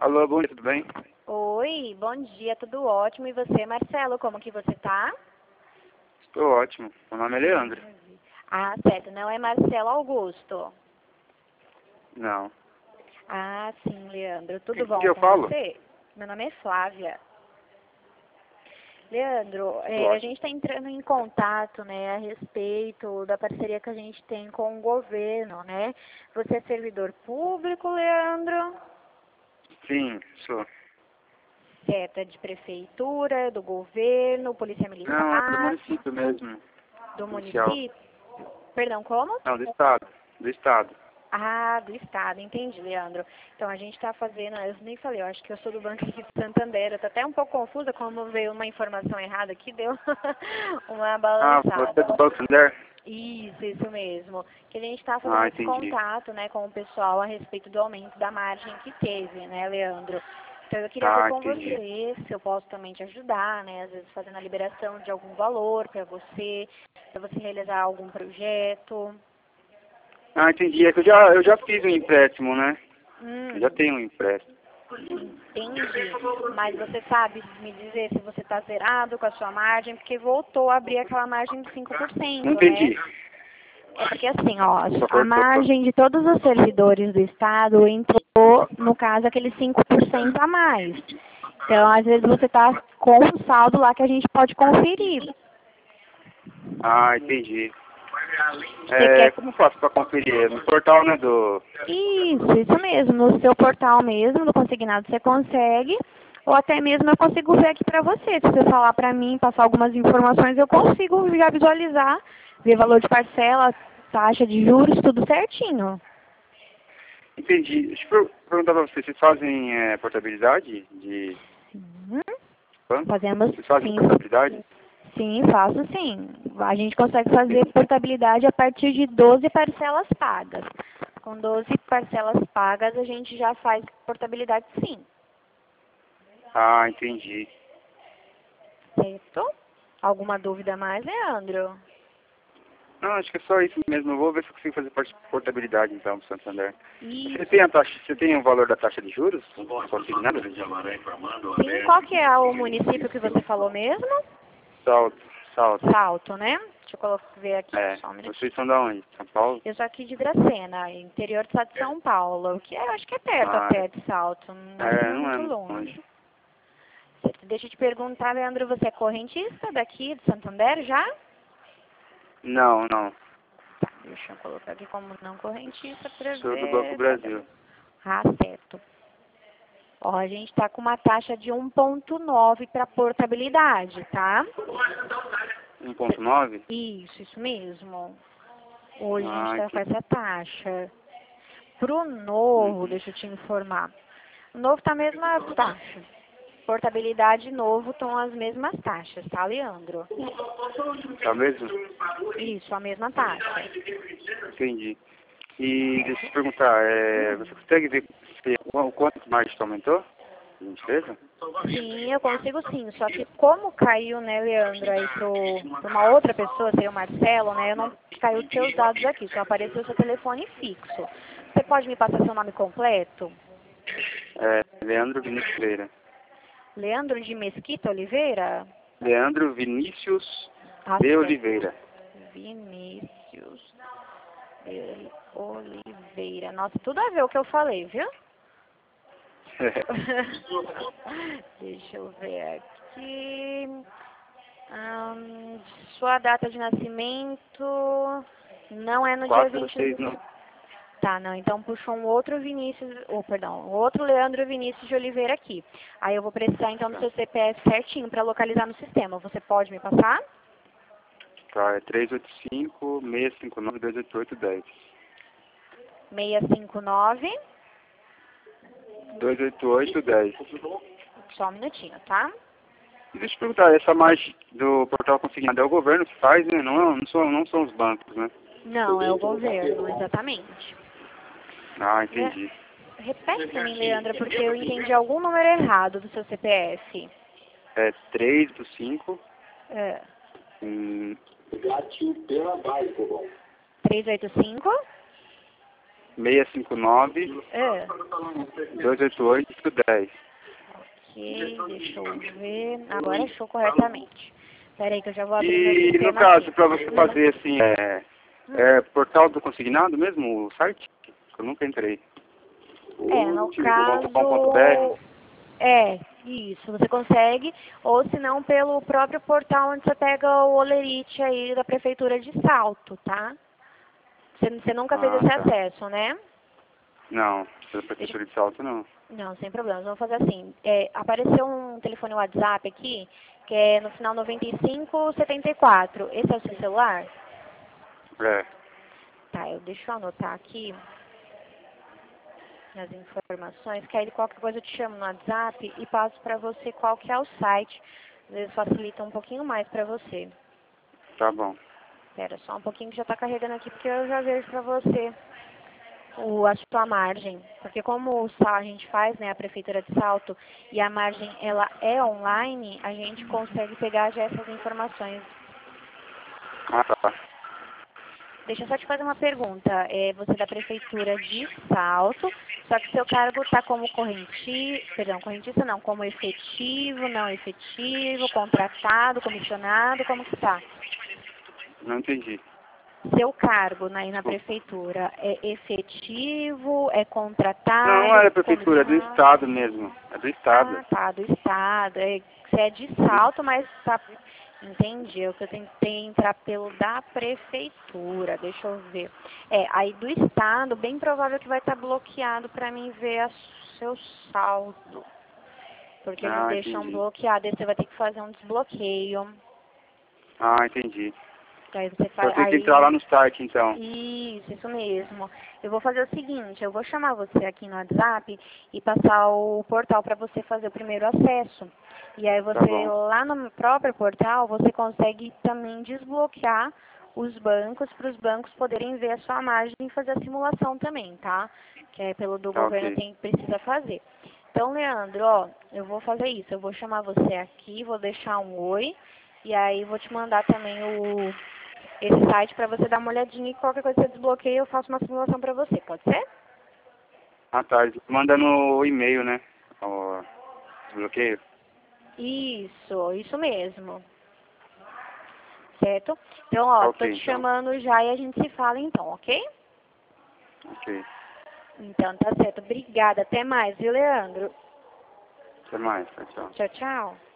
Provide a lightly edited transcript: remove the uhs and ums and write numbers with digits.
Alô, bom dia, tudo bem? Oi, bom dia, tudo ótimo. E você, Marcelo, como que você tá? Estou ótimo. Meu nome é Leandro. Ah, certo, não é Marcelo Augusto. Não. Ah, sim, Leandro, tudo O bom que eu com falo? você? Meu nome é Flávia. Leandro, Tudo a ótimo. gente está entrando em contato, né, a respeito da parceria que a gente tem com o governo, né? Você é servidor público, Leandro? Sim, sou. Certo, é de prefeitura, do governo, polícia Não, é do militar, município mesmo. do Policial. município? Perdão, como? Não, do estado. Do estado. Ah, do estado, entendi, Leandro. Então a gente está fazendo, eu nem falei, eu acho que eu sou do Banco aqui de Santander. Eu tô até um pouco confusa, como veio uma informação errada aqui, deu uma Ah, você é balançada. do Banco Santander? Isso mesmo. Que a gente está fazendo Ah, esse entendi. contato, né, com o pessoal a respeito do aumento da margem que teve, né, Leandro? Então eu queria ver Ah, com entendi. você se eu posso também te ajudar, né, às vezes fazendo a liberação de algum valor para você realizar algum projeto. Ah, entendi. É que eu já fiz um empréstimo, né? Eu já Hum. tenho um empréstimo. Entendi. Mas você sabe me dizer se você está zerado com a sua margem, porque voltou a abrir aquela margem de Não 5%, né? entendi. É porque assim, ó, Só a cortou. margem de todos os servidores do Estado entrou, no caso, aquele 5% a mais. Então, às vezes você está com um saldo lá que a gente pode conferir. Ah, entendi. Você quer. Como eu faço para conferir? No portal, né, do... Isso mesmo. No seu portal mesmo, do consignado, você consegue. Ou até mesmo eu consigo ver aqui para você. Se você falar para mim, passar algumas informações, eu consigo já visualizar, ver valor de parcela, taxa de juros, tudo certinho. Entendi. Deixa eu perguntar para vocês fazem portabilidade de Sim. banco? Fazemos Vocês fazem sim. portabilidade? Sim, faço sim. A gente consegue fazer portabilidade a partir de 12 parcelas pagas. Com 12 parcelas pagas, a gente já faz portabilidade sim. Ah, entendi. Certo? Alguma dúvida a mais, Leandro? Não, acho que é só isso mesmo. Eu vou ver se eu consigo fazer portabilidade então pro Santander. Você Isso. tem a taxa, você tem o valor da taxa de juros? Consignado? Sim, qual que é o município que você falou mesmo? Salto, salto. Salto, né? Deixa eu ver aqui, só um minutinho. Vocês são da onde? São Paulo? Eu sou aqui de Dracena, interior do estado de São Paulo, que eu acho que é perto Ah, até de Salto, acho que não é não é muito muito longe. longe. Deixa eu te perguntar, Leandro, você é correntista daqui de Santander já? Não, não. Tá, deixa eu colocar aqui como não correntista para Sou do Banco ver. Brasil. Ah, certo. Ó, a gente está com uma taxa de 1,9 para portabilidade, tá? 1,9? Isso mesmo. Hoje a gente Ah, está com entendi. essa taxa. Pro novo, Uhum. deixa eu te informar. O novo tá a mesma taxa. Portabilidade e novo estão as mesmas taxas, tá, Leandro? Tá mesmo? Isso, a mesma taxa. Entendi. E deixa eu te perguntar, Hum. você consegue ver o quanto mais aumentou? A empresa? Sim, eu consigo sim. Só que como caiu, né, Leandro, aí pra uma outra pessoa, seria o Marcelo, né? Eu não caiu os seus dados aqui, só apareceu o seu telefone fixo. Você pode me passar seu nome completo? Leandro Vinícius Pereira. Leandro de Mesquita Oliveira? Leandro Vinícius Ah, de certo. Oliveira. Vinícius de Oliveira. Nossa, tudo a ver o que eu falei, viu? Deixa eu ver aqui. Sua data de nascimento não é no dia 20. 406, não. Tá, não. Então puxa um outro Vinícius, perdão, um outro Leandro Vinícius de Oliveira aqui. Aí eu vou precisar então do seu CPF certinho para localizar no sistema. Você pode me passar? Tá, é 385-659-288-10. 659. 288-10. Só um minutinho, tá? E deixa eu perguntar, essa margem do portal consignado é o governo que faz, né? Não são os bancos, né? Não, é o governo, exatamente. Ah, entendi. Repete pra mim, Leandra, porque eu entendi algum número errado do seu CPF. É 3 do 5. É, Hum, 385 659 É. 288 10. Ok, deixa eu ver. Agora achou corretamente. Espera aí que eu já vou abrir meu E no sistema caso, aqui. para você fazer assim, é portal do consignado mesmo, o site? Eu nunca entrei. No Tipo, caso, isso, você consegue, ou se não pelo próprio portal onde você pega o Olerite aí da Prefeitura de Salto, tá? Você nunca fez Ah, esse tá. acesso, né? Não, pela prefeitura de Salto não. Não, sem problemas. Vamos fazer assim. Apareceu um telefone WhatsApp aqui, que é no final 9574. Esse é o seu celular? É, Tá, deixa eu anotar aqui as informações, que aí qualquer coisa eu te chamo no WhatsApp e passo para você qual que é o site. Às vezes facilita um pouquinho mais para você. tá bom. Espera só um pouquinho que já está carregando aqui, porque eu já vejo para você a sua margem. Porque como a gente faz, né, a Prefeitura de Salto, e a margem ela é online, a gente consegue pegar já essas informações. Ah, tá. Deixa eu só te fazer uma pergunta. Você é da Prefeitura de Salto, só que seu cargo está como correntista não, como efetivo, não efetivo, contratado, comissionado, como que está? Não entendi. Seu cargo aí na Desculpa. Prefeitura é efetivo, é Não contratado, é da prefeitura, é do comissionado? estado mesmo. É do estado. Ah, tá, do Estado. Você é de Salto, mas tá... Entendi, eu tentei entrar pelo da Prefeitura, deixa eu ver. Aí do Estado, bem provável que vai estar bloqueado para mim ver seu saldo. Porque eles Ah, deixam entendi. bloqueado, aí você vai ter que fazer um desbloqueio. Ah, entendi. Aí você Então faz... eu tenho que entrar lá no site, então. Isso mesmo. Eu vou fazer o seguinte, eu vou chamar você aqui no WhatsApp e passar o portal para você fazer o primeiro acesso. E aí Tá você, bom. lá no próprio portal, você consegue também desbloquear os bancos para os bancos poderem ver a sua margem e fazer a simulação também, tá? Que é pelo do Tá governo ok. precisa fazer. Então, Leandro, eu vou fazer isso. Eu vou chamar você aqui, vou deixar um oi e aí vou te mandar também esse site para você dar uma olhadinha e qualquer coisa que você desbloqueia, eu faço uma simulação para você, pode ser? Ah, tá. Manda no e-mail, né? O desbloqueio. Isso mesmo. Certo? Então, Tá tô ok, te então. chamando já e a gente se fala então, ok? Ok. Então, tá certo. Obrigada. Até mais, viu, Leandro? Até mais. Tchau, tchau. Tchau, tchau.